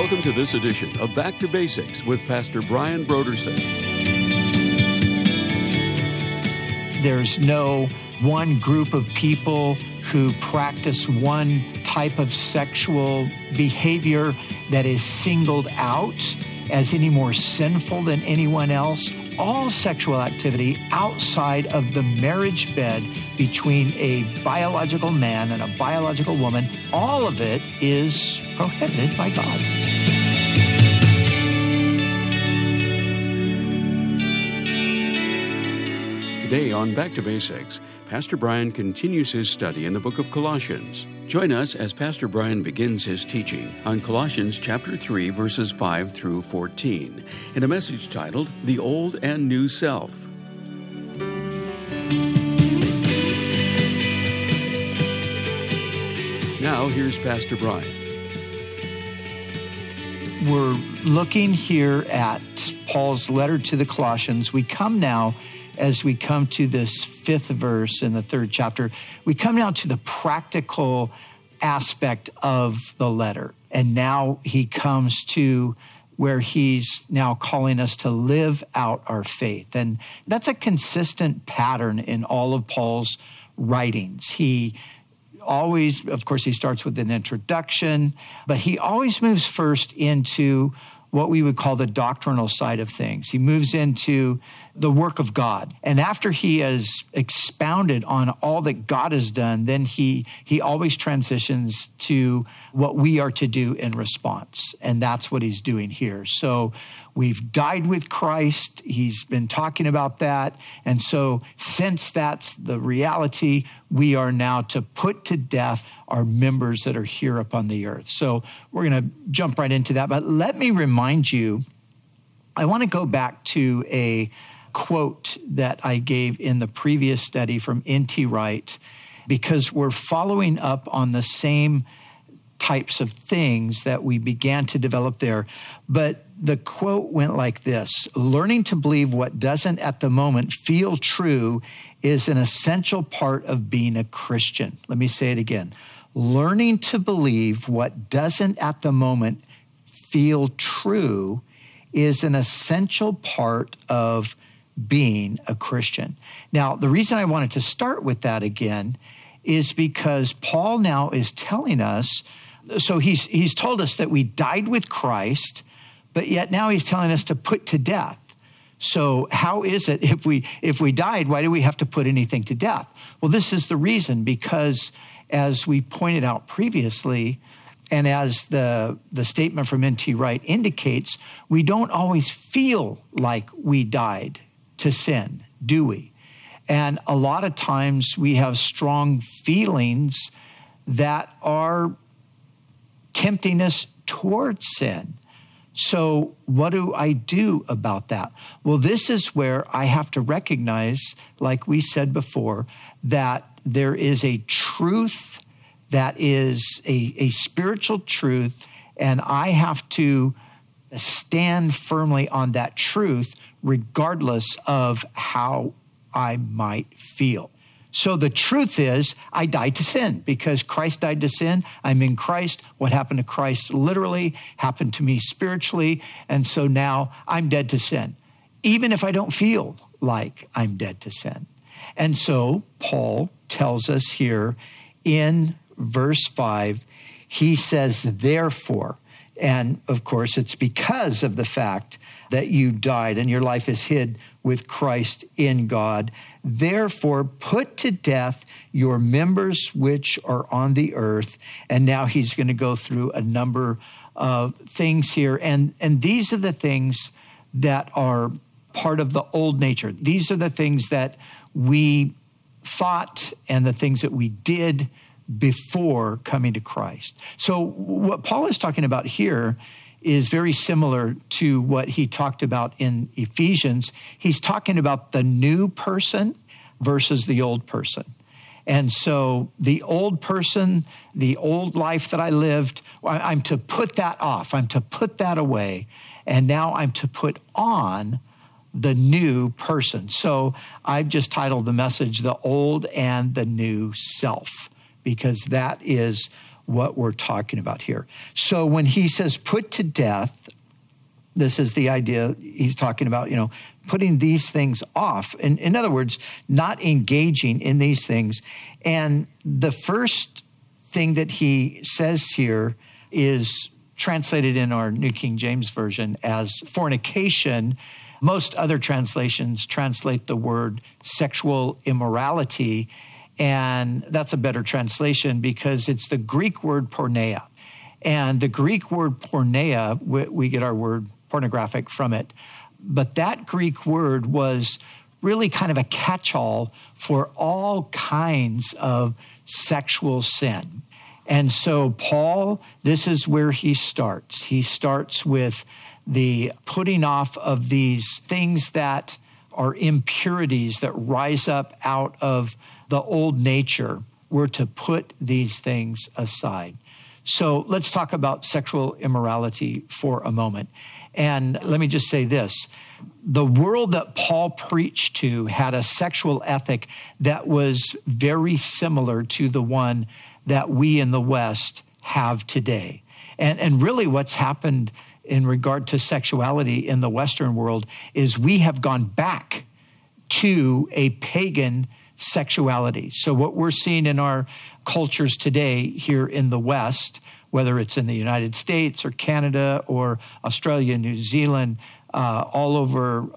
Welcome to this edition of Back to Basics with Pastor Brian Brodersen. There's no one group of people who practice one type of sexual behavior that is singled out as any more sinful than anyone else. All sexual activity outside of the marriage bed between a biological man and a biological woman, all of it is prohibited by God. Today on Back to Basics, Pastor Brian continues his study in the book of Colossians. Join us as Pastor Brian begins his teaching on Colossians chapter 3, verses 5 through 14, in a message titled, The Old and New Self. Now, here's Pastor Brian. We're looking here at Paul's letter to the Colossians. We come now, as we come to this fifth verse in the third chapter, we come now to the practical aspect of the letter. And now he comes to where he's now calling us to live out our faith. And that's a consistent pattern in all of Paul's writings. He always, of course, he starts with an introduction, but he always moves first into what we would call the doctrinal side of things. He moves into the work of God. And after he has expounded on all that God has done, then he always transitions to what we are to do in response. And that's what he's doing here. So we've died with Christ. He's been talking about that. And so since that's the reality, we are now to put to death our members that are here upon the earth. So we're going to jump right into that. But let me remind you, I want to go back to a quote that I gave in the previous study from N.T. Wright, because we're following up on the same types of things that we began to develop there. But the quote went like this: learning to believe what doesn't at the moment feel true is an essential part of being a Christian. Let me say it again. Learning to believe what doesn't at the moment feel true is an essential part of being a Christian. Now, the reason I wanted to start with that again is because Paul now is telling us, so he's told us that we died with Christ, but yet now he's telling us to put to death. So how is it if we died, why do we have to put anything to death? Well, this is the reason, because as we pointed out previously, and as the statement from N.T. Wright indicates, we don't always feel like we died to sin, do we? And a lot of times we have strong feelings that are tempting us towards sin. So what do I do about that? Well, this is where I have to recognize, like we said before, that there is a truth that is a spiritual truth, and I have to stand firmly on that truth regardless of how I might feel. So the truth is, I died to sin because Christ died to sin. I'm in Christ. What happened to Christ literally happened to me spiritually. And so now I'm dead to sin, even if I don't feel like I'm dead to sin. And so Paul tells us here in verse 5, he says, therefore, and of course it's because of the fact that you died and your life is hid with Christ in God. Therefore, put to death your members which are on the earth. And now he's going to go through a number of things here. And these are the things that are part of the old nature. These are the things that we thought and the things that we did before coming to Christ. So what Paul is talking about here is very similar to what he talked about in Ephesians. He's talking about the new person versus the old person. And so the old person, the old life that I lived, I'm to put that off. I'm to put that away. And now I'm to put on the new person. So I've just titled the message, The Old and the New Self, because that is what we're talking about here. So when he says put to death, this is the idea he's talking about, putting these things off. In other words, not engaging in these things. And the first thing that he says here is translated in our New King James Version as fornication. Most other translations translate the word sexual immorality, and that's a better translation because it's the Greek word porneia. And the Greek word porneia, we get our word pornographic from it. But that Greek word was really kind of a catch-all for all kinds of sexual sin. And so Paul, this is where he starts. He starts with the putting off of these things that are impurities that rise up out of the old nature. We're to put these things aside. So let's talk about sexual immorality for a moment. And let me just say this. The world that Paul preached to had a sexual ethic that was very similar to the one that we in the West have today. And really what's happened in regard to sexuality in the Western world is we have gone back to a pagan sexuality. So what we're seeing in our cultures today here in the West, whether it's in the United States or Canada or Australia, New Zealand, all over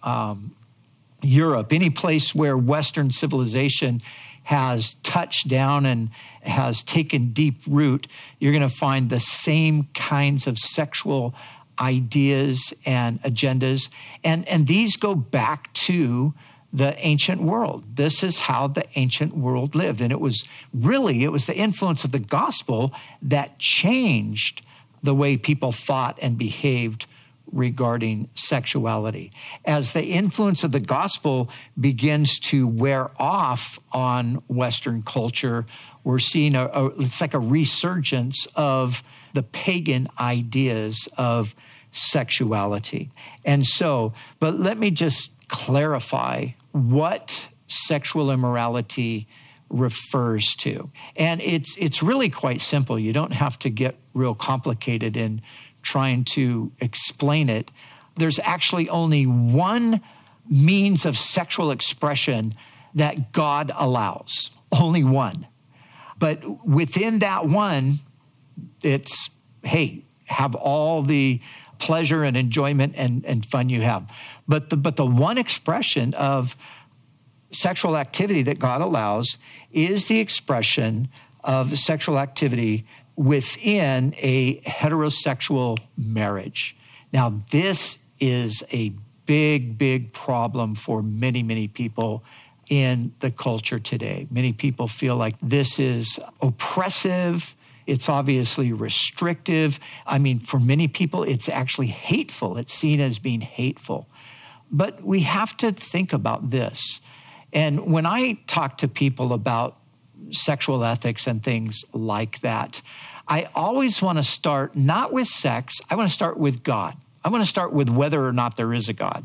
Europe, any place where Western civilization has touched down and has taken deep root, you're going to find the same kinds of sexual ideas and agendas. And these go back to the ancient world. This is how the ancient world lived. And it was the influence of the gospel that changed the way people thought and behaved regarding sexuality. As the influence of the gospel begins to wear off on Western culture, we're seeing it's like a resurgence of the pagan ideas of sexuality. And so, but let me just clarify what sexual immorality refers to. And it's really quite simple. You don't have to get real complicated in trying to explain it. There's actually only one means of sexual expression that God allows. Only one. But within that one, it's, hey, have all the pleasure and enjoyment and fun you have. But the one expression of sexual activity that God allows is the expression of sexual activity within a heterosexual marriage. Now, this is a big, big problem for many, many people in the culture today. Many people feel like this is oppressive. It's obviously restrictive. I mean, for many people, it's actually hateful. It's seen as being hateful. But we have to think about this. And when I talk to people about sexual ethics and things like that, I always want to start not with sex. I want to start with God. I want to start with whether or not there is a God.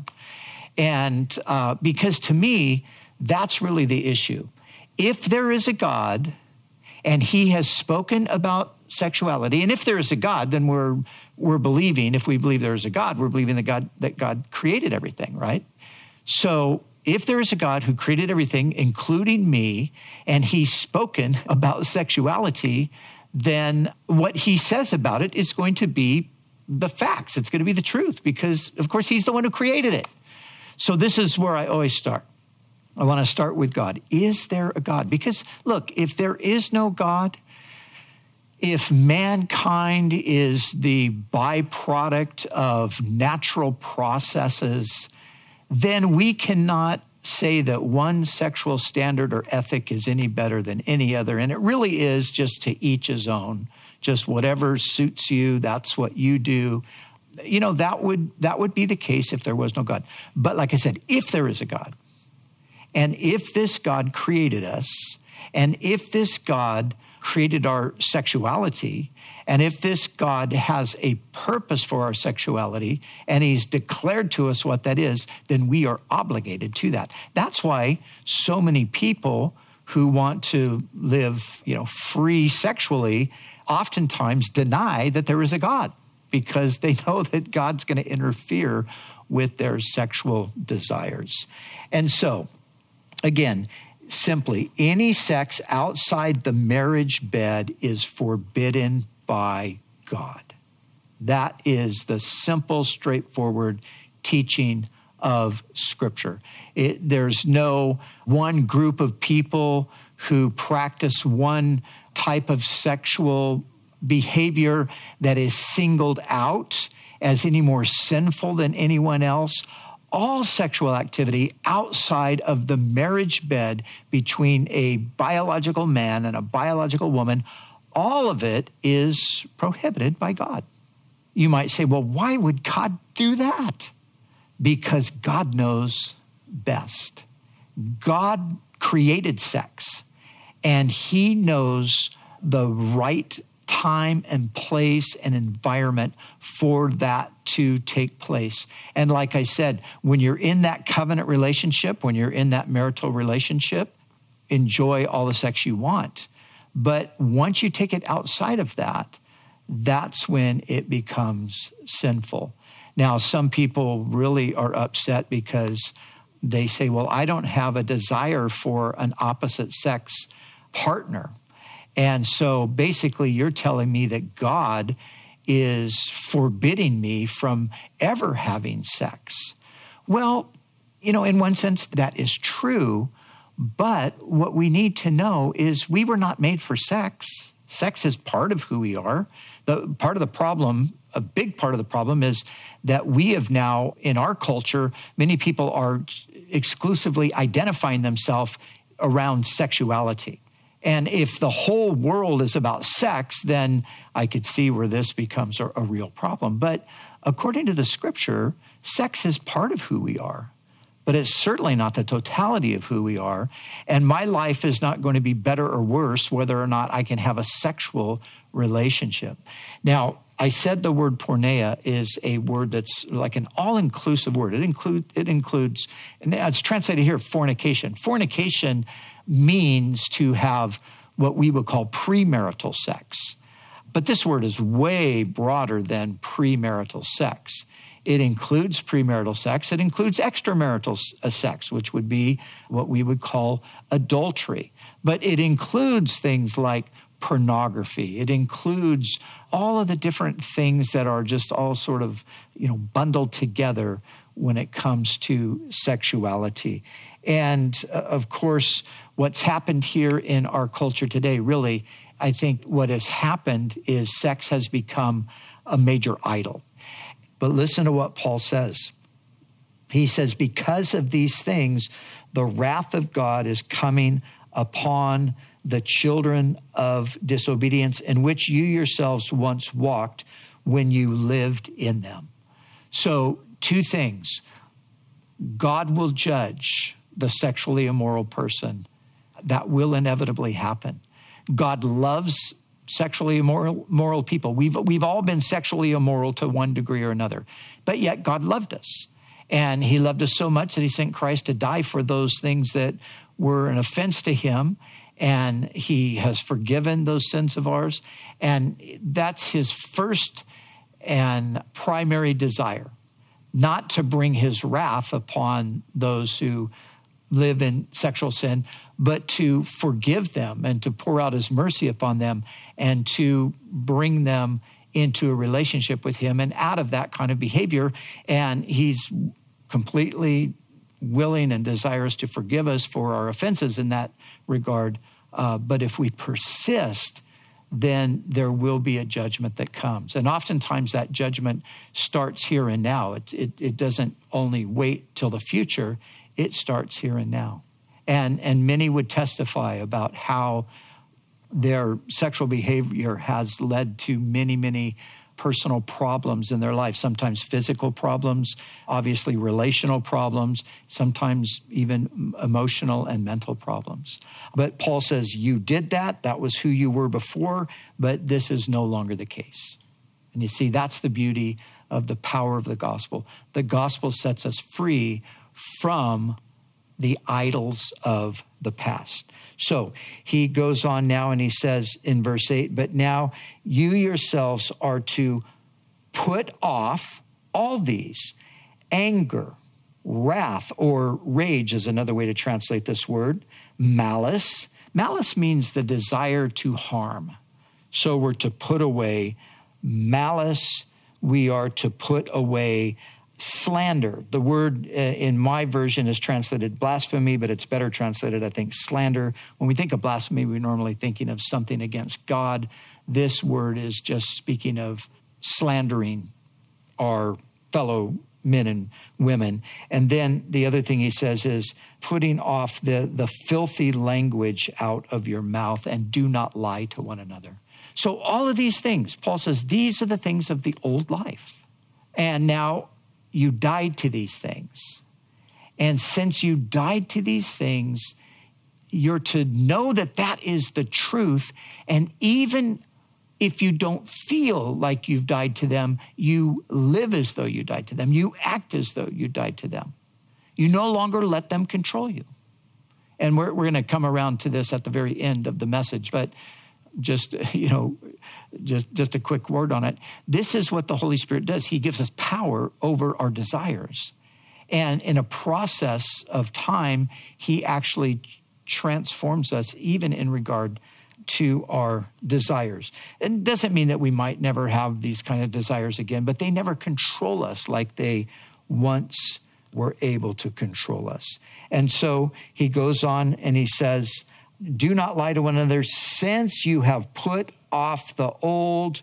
And because to me, that's really the issue. If there is a God and he has spoken about sexuality, and if there is a God, then we're believing, if we believe there is a God, we're believing that God created everything, right? So if there is a God who created everything, including me, and he's spoken about sexuality, then what he says about it is going to be the facts. It's going to be the truth because, of course, he's the one who created it. So this is where I always start. I want to start with God. Is there a God? Because, look, if there is no God, if mankind is the byproduct of natural processes, then we cannot say that one sexual standard or ethic is any better than any other. And it really is just to each his own. Just whatever suits you, that's what you do. You know, that would be the case if there was no God. But like I said, if there is a God, and if this God created us, and if this God created our sexuality, and if this God has a purpose for our sexuality, and he's declared to us what that is, then we are obligated to that. That's why so many people who want to live, free sexually oftentimes deny that there is a God because they know that God's going to interfere with their sexual desires. And so, again, simply, any sex outside the marriage bed is forbidden by God. That is the simple, straightforward teaching of Scripture. There's no one group of people who practice one type of sexual behavior that is singled out as any more sinful than anyone else. All sexual activity outside of the marriage bed between a biological man and a biological woman, all of it is prohibited by God. You might say, well, why would God do that? Because God knows best. God created sex, and he knows the right time and place and environment for that to take place. And like I said, when you're in that covenant relationship, when you're in that marital relationship, enjoy all the sex you want. But once you take it outside of that, that's when it becomes sinful. Now, some people really are upset because they say, well, I don't have a desire for an opposite sex partner. And so basically you're telling me that God is forbidding me from ever having sex. Well, in one sense that is true, but what we need to know is we were not made for sex. Sex is part of who we are. A big part of the problem is that we have now, in our culture, many people are exclusively identifying themselves around sexuality. And if the whole world is about sex, then I could see where this becomes a real problem. But according to the Scripture, sex is part of who we are, but it's certainly not the totality of who we are. And my life is not going to be better or worse whether or not I can have a sexual relationship. Now, I said the word porneia is a word that's like an all-inclusive word. It includes, and it's translated here, fornication. Fornication means to have what we would call premarital sex. But this word is way broader than premarital sex. It includes premarital sex. It includes extramarital sex, which would be what we would call adultery. But it includes things like pornography. It includes all of the different things that are just all sort of, bundled together when it comes to sexuality. And of course, what's happened here in our culture today, really, I think what has happened is sex has become a major idol. But listen to what Paul says. He says, because of these things, the wrath of God is coming upon the children of disobedience, in which you yourselves once walked when you lived in them. So, two things. God will judge the sexually immoral person. That will inevitably happen. God loves sexually immoral people. We've all been sexually immoral to one degree or another, but yet God loved us. And he loved us so much that he sent Christ to die for those things that were an offense to him. And he has forgiven those sins of ours. And that's his first and primary desire, not to bring his wrath upon those who live in sexual sin, but to forgive them and to pour out his mercy upon them and to bring them into a relationship with him and out of that kind of behavior. And he's completely willing and desirous to forgive us for our offenses in that regard. But if we persist, then there will be a judgment that comes. And oftentimes that judgment starts here and now. It doesn't only wait till the future. It starts here and now. And many would testify about how their sexual behavior has led to many, many personal problems in their life, sometimes physical problems, obviously relational problems, sometimes even emotional and mental problems. But Paul says, you did that. That was who you were before, but this is no longer the case. And you see, that's the beauty of the power of the gospel. The gospel sets us free from the idols of the past. So he goes on now and he says in verse 8, but now you yourselves are to put off all these: anger, wrath, or rage is another way to translate this word, malice. Malice means the desire to harm. So we're to put away malice. We are to put away slander. The word in my version is translated blasphemy, but it's better translated, I think, slander. When we think of blasphemy, we're normally thinking of something against God. This word is just speaking of slandering our fellow men and women. And then the other thing he says is putting off the filthy language out of your mouth, and do not lie to one another. So all of these things, Paul says, these are the things of the old life. And now you died to these things. And since you died to these things, you're to know that that is the truth. And even if you don't feel like you've died to them, you live as though you died to them. You act as though you died to them. You no longer let them control you. And we're going to come around to this at the very end of the message, but just a quick word on it. This is what the Holy Spirit does. He gives us power over our desires. And in a process of time, he actually transforms us even in regard to our desires. It doesn't mean that we might never have these kind of desires again, but they never control us like they once were able to control us. And so he goes on and he says, do not lie to one another, since you have put off the old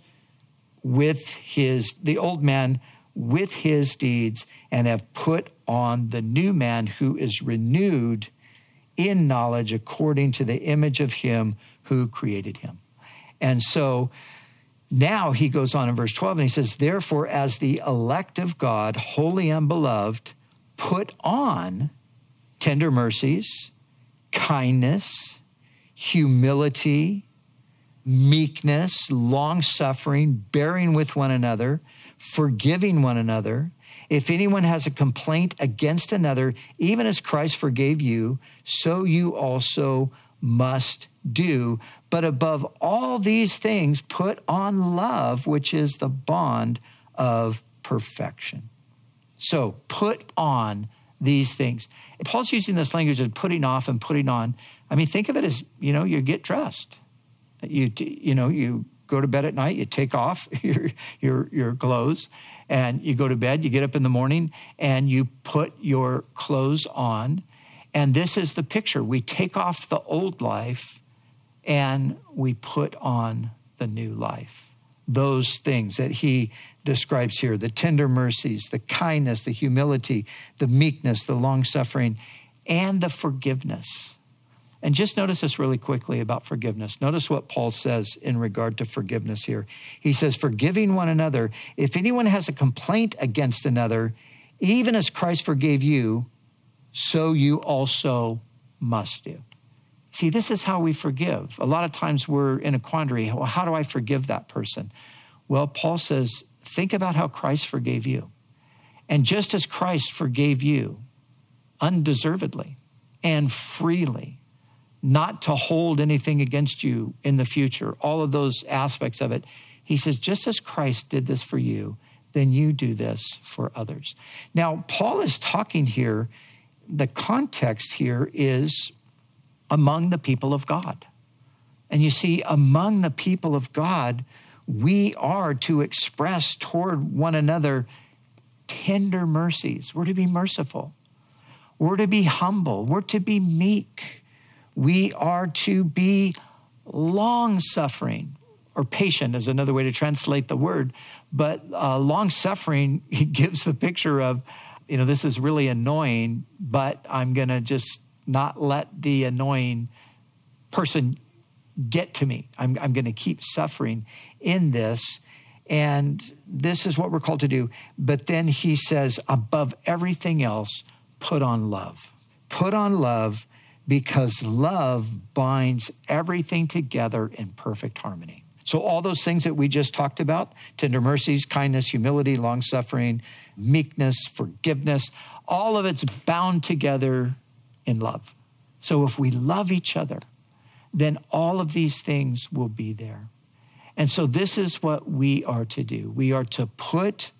man with his deeds, and have put on the new man, who is renewed in knowledge according to the image of him who created him. And so now he goes on in verse 12 and he says, therefore, as the elect of God, holy and beloved, put on tender mercies, kindness, humility, meekness, long-suffering, bearing with one another, forgiving one another. If anyone has a complaint against another, even as Christ forgave you, so you also must do. But above all these things, put on love, which is the bond of perfection. So put on these things. Paul's using this language of putting off and putting on. I mean, think of it as, you get dressed. You go to bed at night, you take off your clothes, and you go to bed, you get up in the morning, and you put your clothes on. And this is the picture. We take off the old life, and we put on the new life. Those things that he describes here, the tender mercies, the kindness, the humility, the meekness, the long-suffering, and the forgiveness. And just notice this really quickly about forgiveness. Notice what Paul says in regard to forgiveness here. He says, forgiving one another, if anyone has a complaint against another, even as Christ forgave you, so you also must do. See, this is how we forgive. A lot of times we're in a quandary. Well, how do I forgive that person? Well, Paul says, think about how Christ forgave you. And just as Christ forgave you undeservedly and freely, not to hold anything against you in the future, all of those aspects of it, he says, just as Christ did this for you, then you do this for others. Now, Paul is talking here, the context here is among the people of God. And you see, among the people of God, we are to express toward one another tender mercies. We're to be merciful. We're to be humble. We're to be meek. We are to be long-suffering, or patient is another way to translate the word. But long-suffering gives the picture of, this is really annoying, but I'm going to just not let the annoying person get to me. I'm going to keep suffering in this. And this is what we're called to do. But then he says, above everything else, put on love. Put on love, because love binds everything together in perfect harmony. So all those things that we just talked about, tender mercies, kindness, humility, long-suffering, meekness, forgiveness, all of it's bound together in love. So if we love each other, then all of these things will be there. And so this is what we are to do. We are to put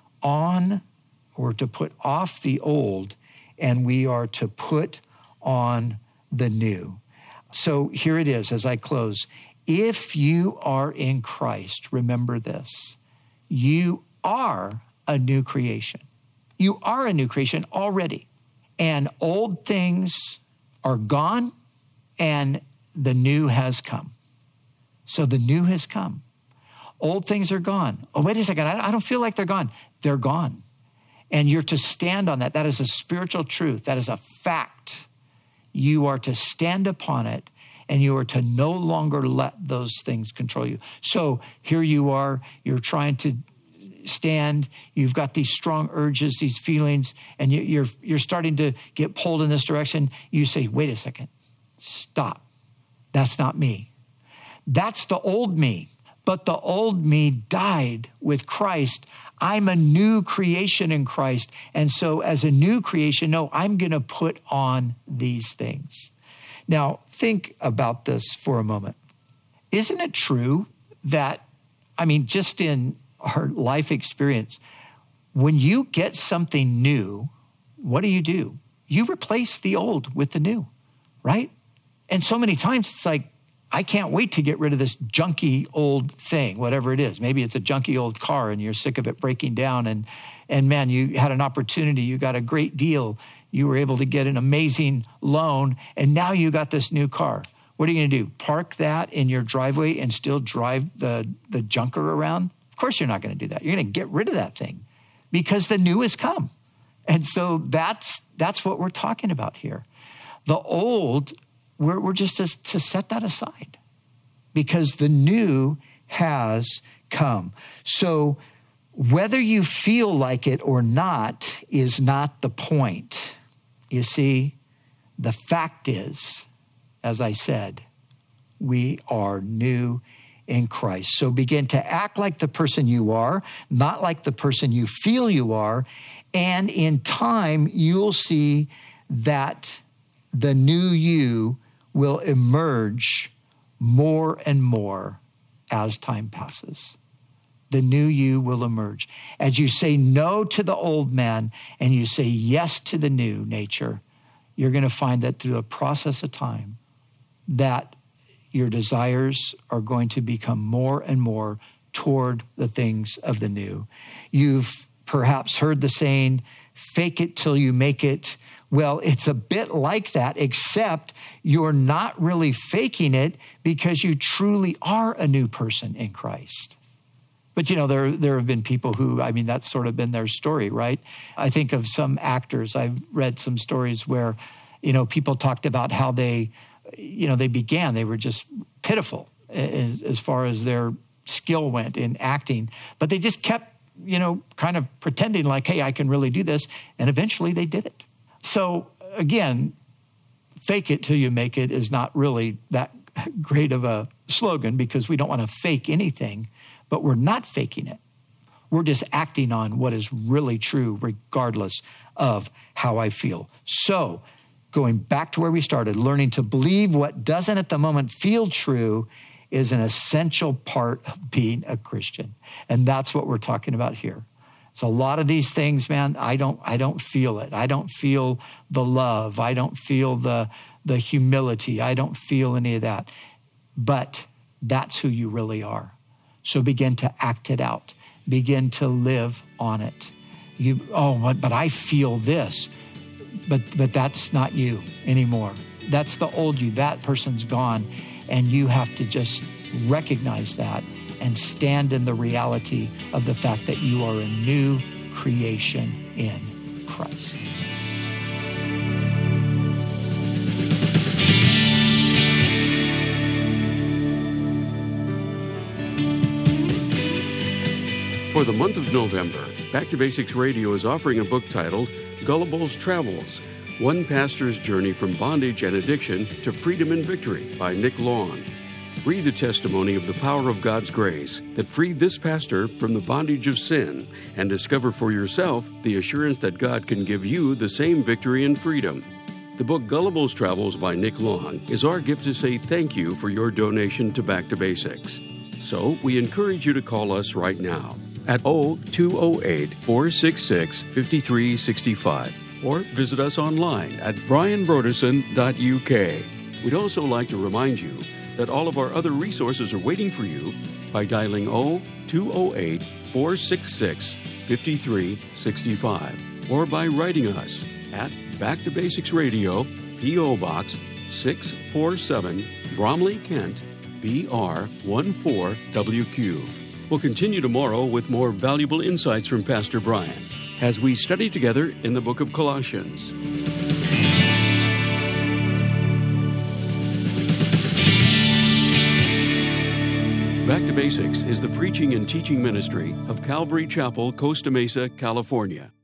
on or to put off the old, and we are to put on the new. So here it is as I close. If you are in Christ, remember this. You are a new creation. You are a new creation already. And old things are gone and the new has come. So the new has come. Old things are gone. Oh, wait a second. I don't feel like they're gone. They're gone. And you're to stand on that. That is a spiritual truth. That is a fact. You are to stand upon it, and you are to no longer let those things control you. So here you are. You're trying to stand. You've got these strong urges, these feelings, and you're starting to get pulled in this direction. You say, wait a second. Stop. That's not me. That's the old me. But the old me died with Christ. I'm a new creation in Christ. And so as a new creation, no, I'm going to put on these things. Now, think about this for a moment. Isn't it true that, just in our life experience, when you get something new, what do? You replace the old with the new, right? And so many times it's like, I can't wait to get rid of this junky old thing, whatever it is. Maybe it's a junky old car and you're sick of it breaking down. And man, you had an opportunity. You got a great deal. You were able to get an amazing loan. And now you got this new car. What are you going to do? Park that in your driveway and still drive the junker around? Of course you're not going to do that. You're going to get rid of that thing because the new has come. And so that's what we're talking about here. The old, we're just to set that aside because the new has come. So whether you feel like it or not is not the point. You see, the fact is, as I said, we are new in Christ. So begin to act like the person you are, not like the person you feel you are. And in time, you'll see that the new you will emerge more and more as time passes. The new you will emerge. As you say no to the old man and you say yes to the new nature, you're going to find that through a process of time that your desires are going to become more and more toward the things of the new. You've perhaps heard the saying, fake it till you make it. Well, it's a bit like that, except you're not really faking it because you truly are a new person in Christ. But, there have been people who, that's sort of been their story, right? I think of some actors. I've read some stories where, people talked about how they began. They were just pitiful as far as their skill went in acting. But they just kept, kind of pretending like, hey, I can really do this. And eventually they did it. So again, fake it till you make it is not really that great of a slogan because we don't want to fake anything, but we're not faking it. We're just acting on what is really true regardless of how I feel. So going back to where we started, learning to believe what doesn't at the moment feel true is an essential part of being a Christian. And that's what we're talking about here. So a lot of these things, man, I don't feel it. I don't feel the love. I don't feel the humility. I don't feel any of that. But that's who you really are. So begin to act it out. Begin to live on it. But I feel this. But that's not you anymore. That's the old you. That person's gone. And you have to just recognize that and stand in the reality of the fact that you are a new creation in Christ. For the month of November, Back to Basics Radio is offering a book titled Gullible's Travels, One Pastor's Journey from Bondage and Addiction to Freedom and Victory by Nick Long. Read the testimony of the power of God's grace that freed this pastor from the bondage of sin and discover for yourself the assurance that God can give you the same victory and freedom. The book Gullible's Travels by Nick Long is our gift to say thank you for your donation to Back to Basics. So we encourage you to call us right now at 0208-466-5365 or visit us online at brianbroderson.uk. We'd also like to remind you that all of our other resources are waiting for you by dialing 0208-466-5365 or by writing us at Back to Basics Radio, P.O. Box 647, Bromley, Kent, BR 14WQ. We'll continue tomorrow with more valuable insights from Pastor Brian as we study together in the book of Colossians. Back to Basics is the preaching and teaching ministry of Calvary Chapel, Costa Mesa, California.